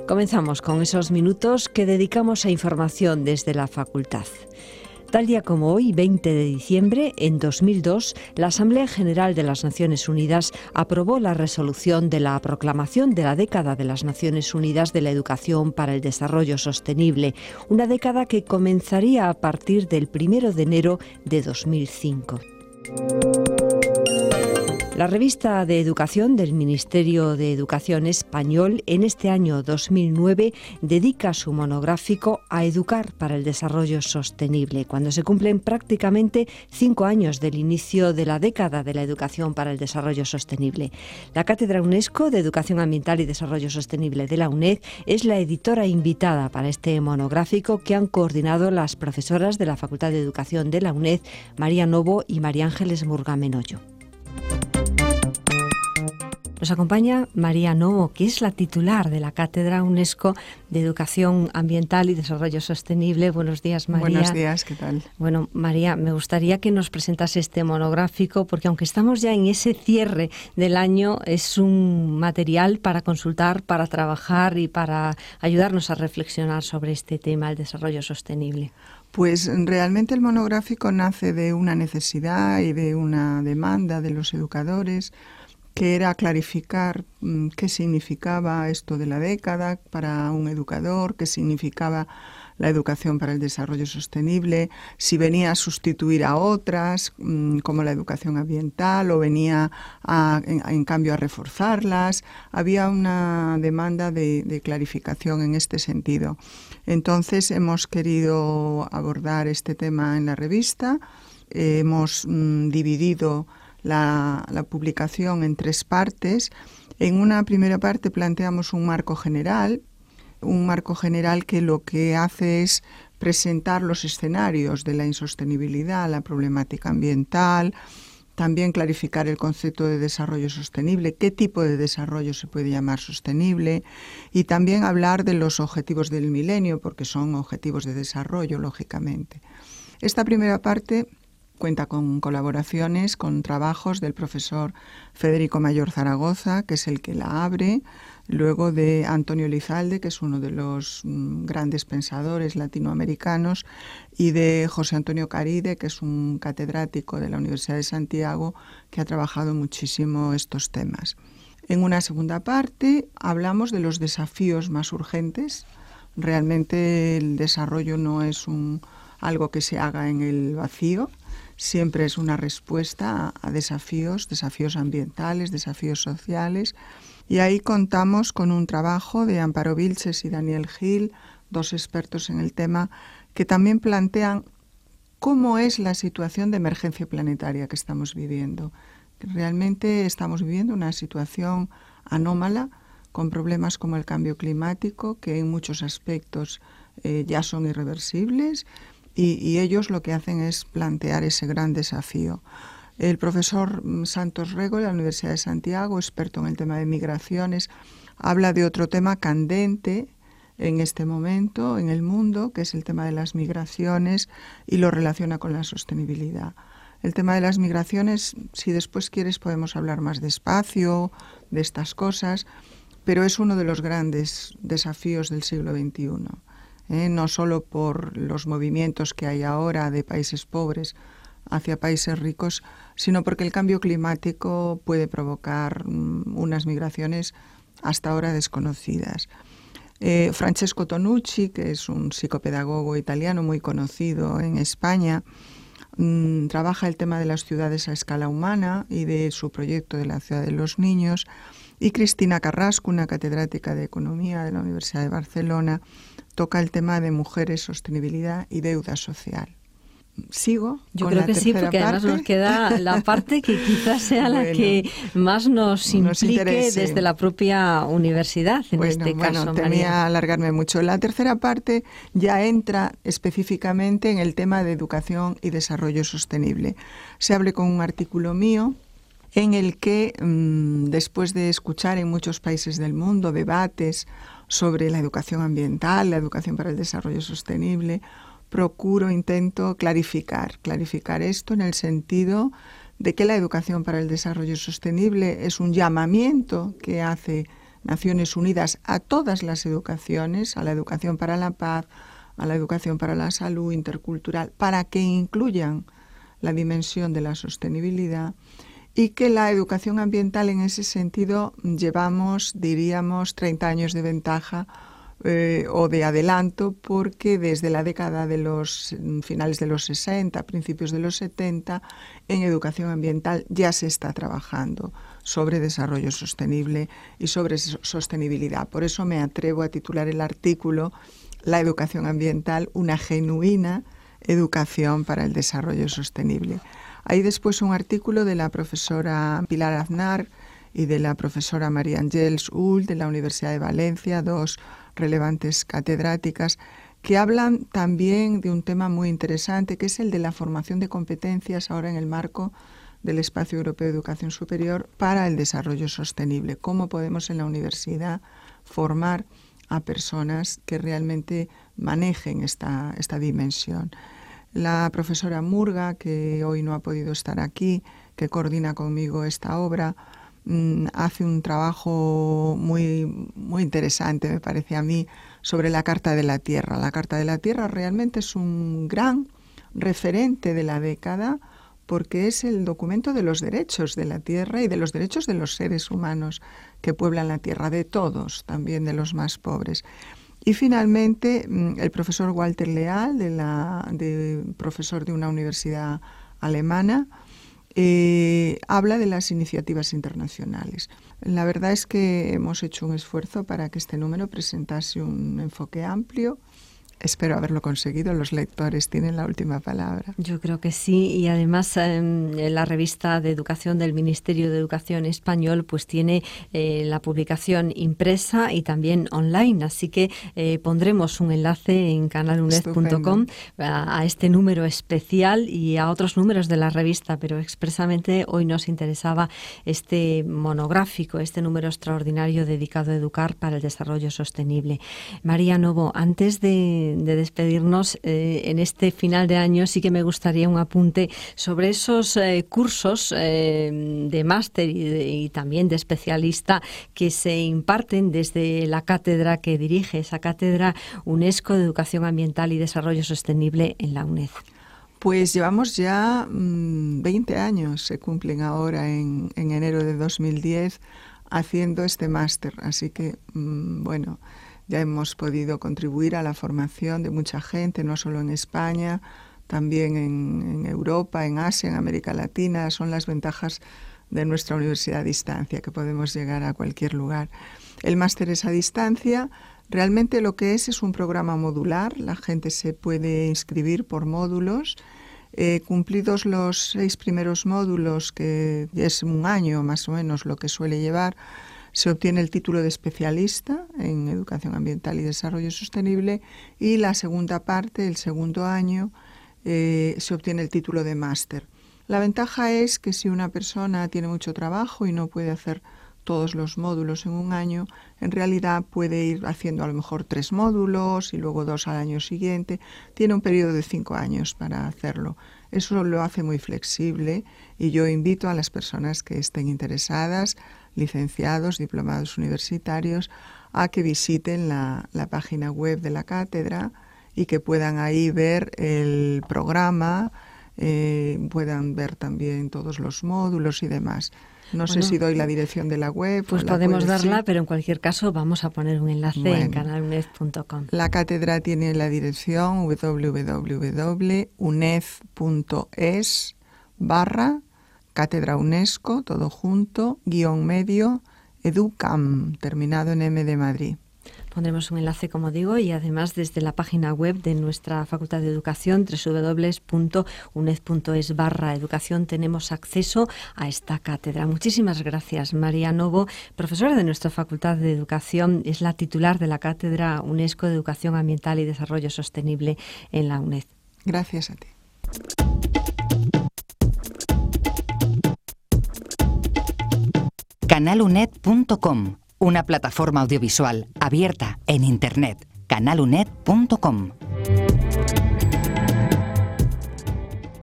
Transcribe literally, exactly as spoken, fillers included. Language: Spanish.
Comenzamos con esos minutos que dedicamos a información desde la facultad. Tal día como hoy, veinte de diciembre, en dos mil dos, la Asamblea General de las Naciones Unidas aprobó la resolución de la proclamación de la década de las Naciones Unidas de la Educación para el Desarrollo Sostenible, una década que comenzaría a partir del primero de enero de dos mil cinco. La revista de Educación del Ministerio de Educación español en este año dos mil nueve dedica su monográfico a Educar para el Desarrollo Sostenible, cuando se cumplen prácticamente cinco años del inicio de la década de la Educación para el Desarrollo Sostenible. La Cátedra UNESCO de Educación Ambiental y Desarrollo Sostenible de la UNED es la editora invitada para este monográfico que han coordinado las profesoras de la Facultad de Educación de la UNED, María Novo y María Ángeles Murga Menoyo. Nos acompaña María Novo, que es la titular de la Cátedra UNESCO de Educación Ambiental y Desarrollo Sostenible. Buenos días, María. Buenos días, ¿qué tal? Bueno, María, me gustaría que nos presentase este monográfico, porque aunque estamos ya en ese cierre del año, es un material para consultar, para trabajar y para ayudarnos a reflexionar sobre este tema, el desarrollo sostenible. Pues realmente el monográfico nace de una necesidad y de una demanda de los educadores, que era clarificar mmm, qué significaba esto de la década para un educador, qué significaba la educación para el desarrollo sostenible, si venía a sustituir a otras, mmm, como la educación ambiental, o venía a, en, en cambio a reforzarlas. Había una demanda de, de clarificación en este sentido. Entonces hemos querido abordar este tema en la revista, eh, hemos mmm, dividido La, la publicación en tres partes. En una primera parte planteamos un marco general, un marco general que lo que hace es presentar los escenarios de la insostenibilidad, la problemática ambiental, también clarificar el concepto de desarrollo sostenible, qué tipo de desarrollo se puede llamar sostenible, y también hablar de los objetivos del milenio, porque son objetivos de desarrollo, lógicamente. Esta primera parte cuenta con colaboraciones, con trabajos del profesor Federico Mayor Zaragoza, que es el que la abre, luego de Antonio Lizalde, que es uno de los mm, grandes pensadores latinoamericanos, y de José Antonio Caride, que es un catedrático de la Universidad de Santiago, que ha trabajado muchísimo estos temas. En una segunda parte hablamos de los desafíos más urgentes. Realmente el desarrollo no es un, algo que se haga en el vacío, siempre es una respuesta a, a desafíos, desafíos ambientales, desafíos sociales. Y ahí contamos con un trabajo de Amparo Vilches y Daniel Gil, dos expertos en el tema, que también plantean cómo es la situación de emergencia planetaria que estamos viviendo. Realmente estamos viviendo una situación anómala, con problemas como el cambio climático, que en muchos aspectos eh, ya son irreversibles, Y, y ellos lo que hacen es plantear ese gran desafío. El profesor Santos Rego, de la Universidad de Santiago, experto en el tema de migraciones, habla de otro tema candente en este momento en el mundo, que es el tema de las migraciones, y lo relaciona con la sostenibilidad. El tema de las migraciones, si después quieres podemos hablar más despacio de estas cosas, pero es uno de los grandes desafíos del siglo veintiuno. Eh, no solo por los movimientos que hay ahora de países pobres hacia países ricos, sino porque el cambio climático puede provocar um, unas migraciones hasta ahora desconocidas. Eh, Francesco Tonucci, que es un psicopedagogo italiano muy conocido en España, um, trabaja el tema de las ciudades a escala humana y de su proyecto de la ciudad de los niños, y Cristina Carrasco, una catedrática de Economía de la Universidad de Barcelona, toca el tema de mujeres, sostenibilidad y deuda social. ¿Sigo? Yo creo que sí, porque parte. Además nos queda la parte que quizás sea bueno, la que más nos implique nos desde la propia universidad, en bueno, este bueno, caso. Temía María. alargarme mucho. La tercera parte ya entra específicamente en el tema de educación y desarrollo sostenible. Se abre con un artículo mío en el que, mmm, después de escuchar en muchos países del mundo debates sobre la educación ambiental, la educación para el desarrollo sostenible, procuro, intento clarificar, clarificar esto en el sentido de que la educación para el desarrollo sostenible es un llamamiento que hace Naciones Unidas a todas las educaciones, a la educación para la paz, a la educación para la salud intercultural, para que incluyan la dimensión de la sostenibilidad, y que la educación ambiental en ese sentido llevamos, diríamos, treinta años de ventaja eh, o de adelanto, porque desde la década de los finales de los sesenta, principios de los setenta, en educación ambiental ya se está trabajando sobre desarrollo sostenible y sobre sostenibilidad. Por eso me atrevo a titular el artículo La educación ambiental, una genuina educación para el desarrollo sostenible. Hay después un artículo de la profesora Pilar Aznar y de la profesora María Ángeles Ull de la Universidad de Valencia, dos relevantes catedráticas, que hablan también de un tema muy interesante, que es el de la formación de competencias ahora en el marco del Espacio Europeo de Educación Superior para el desarrollo sostenible. ¿Cómo podemos en la universidad formar a personas que realmente manejen esta, esta dimensión? La profesora Murga, que hoy no ha podido estar aquí, que coordina conmigo esta obra, mmm, hace un trabajo muy, muy interesante, me parece a mí, sobre la Carta de la Tierra. La Carta de la Tierra realmente es un gran referente de la década, porque es el documento de los derechos de la Tierra y de los derechos de los seres humanos que pueblan la Tierra, de todos, también de los más pobres. Y finalmente, el profesor Walter Leal, de la, de, profesor de una universidad alemana, eh, habla de las iniciativas internacionales. La verdad es que hemos hecho un esfuerzo para que este número presentase un enfoque amplio. Espero haberlo conseguido. Los lectores tienen la última palabra. Yo creo que sí, y además eh, la revista de educación del Ministerio de Educación español pues tiene eh, la publicación impresa y también online, así que eh, pondremos un enlace en canal uned punto com a, a este número especial y a otros números de la revista, pero expresamente hoy nos interesaba este monográfico, este número extraordinario dedicado a educar para el desarrollo sostenible. María Novo, antes de de despedirnos eh, en este final de año, sí que me gustaría un apunte sobre esos eh, cursos eh, de máster y, de, y también de especialista que se imparten desde la cátedra que dirige, esa cátedra UNESCO de Educación Ambiental y Desarrollo Sostenible en la UNED. Pues llevamos ya mmm, veinte años, se cumplen ahora en, en enero de dos mil diez, haciendo este máster, así que, mmm, bueno... Ya hemos podido contribuir a la formación de mucha gente, no solo en España, también en, en Europa, en Asia, en América Latina. Son las ventajas de nuestra universidad a distancia, que podemos llegar a cualquier lugar. El máster es a distancia. Realmente lo que es es un programa modular. La gente se puede inscribir por módulos. Eh, cumplidos los seis primeros módulos, que es un año más o menos lo que suele llevar, se obtiene el título de especialista en Educación Ambiental y Desarrollo Sostenible, y la segunda parte, el segundo año, eh, se obtiene el título de máster. La ventaja es que si una persona tiene mucho trabajo y no puede hacer todos los módulos en un año, en realidad puede ir haciendo a lo mejor tres módulos y luego dos al año siguiente. Tiene un periodo de cinco años para hacerlo. Eso lo hace muy flexible y yo invito a las personas que estén interesadas, licenciados, diplomados universitarios, a que visiten la, la página web de la cátedra y que puedan ahí ver el programa, eh, puedan ver también todos los módulos y demás. No bueno, sé si doy la dirección de la web. Pues podemos darla, pero en cualquier caso vamos a poner un enlace bueno, en canal uned punto com. La cátedra tiene la dirección doble u doble u doble u punto uned punto es barra Cátedra UNESCO, todo junto, guión medio, Educam, terminado en M de Madrid. Pondremos un enlace, como digo, y además desde la página web de nuestra Facultad de Educación, doble u doble u doble u punto uned punto es barra educación, tenemos acceso a esta cátedra. Muchísimas gracias, María Novo, profesora de nuestra Facultad de Educación, es la titular de la Cátedra UNESCO de Educación Ambiental y Desarrollo Sostenible en la UNED. Gracias a ti. canal uned punto com, una plataforma audiovisual abierta en Internet. canal uned punto com